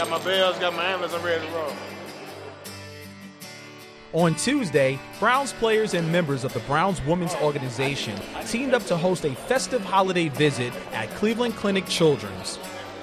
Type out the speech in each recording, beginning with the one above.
Got my bells, got my antlers, I'm ready to roll. On Tuesday, Browns players and members of the Browns Women's Organization teamed up to host a festive holiday visit at Cleveland Clinic Children's.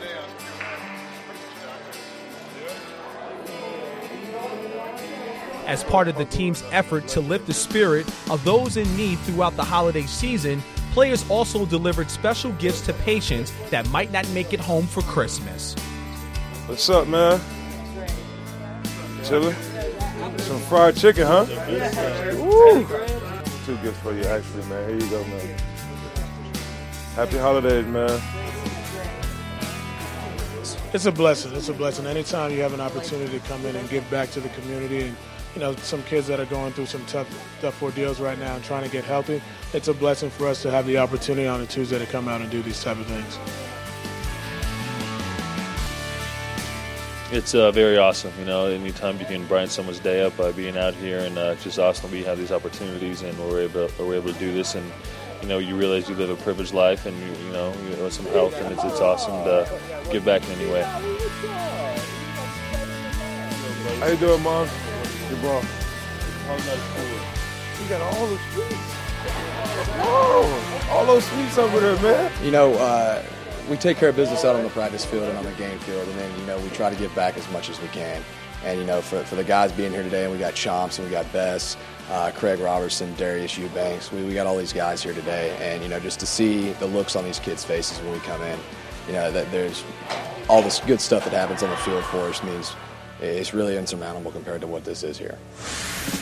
As part of the team's effort to lift the spirit of those in need throughout the holiday season, players also delivered special gifts to patients that might not make it home for Christmas. What's up, man? Chillin'? Some fried chicken, huh? Woo! 2 gifts for you, actually, man. Here you go, man. Happy holidays, man. It's a blessing. It's a blessing. Anytime you have an opportunity to come in and give back to the community and, you know, some kids that are going through some tough ordeals right now and trying to get healthy, it's a blessing for us to have the opportunity on a Tuesday to come out and do these type of things. It's very awesome, you know, anytime you can brighten someone's day up by being out here, and it's just awesome we have these opportunities and we're able to do this, and, you know, you realize you live a privileged life and, you know, with some health, and it's awesome to give back in any way. How you doing, Mom? Good ball. You got all the sweets. Whoa, all those sweets over there, man. You know, we take care of business out on the practice field and on the game field, and then, you know, we try to give back as much as we can. And, you know, for the guys being here today, and we got Chomps and we got Bess, Craig Robertson, Darius Eubanks, we got all these guys here today, and, you know, just to see the looks on these kids' faces when we come in, you know, that there's all this good stuff that happens on the field for us means it's really insurmountable compared to what this is here.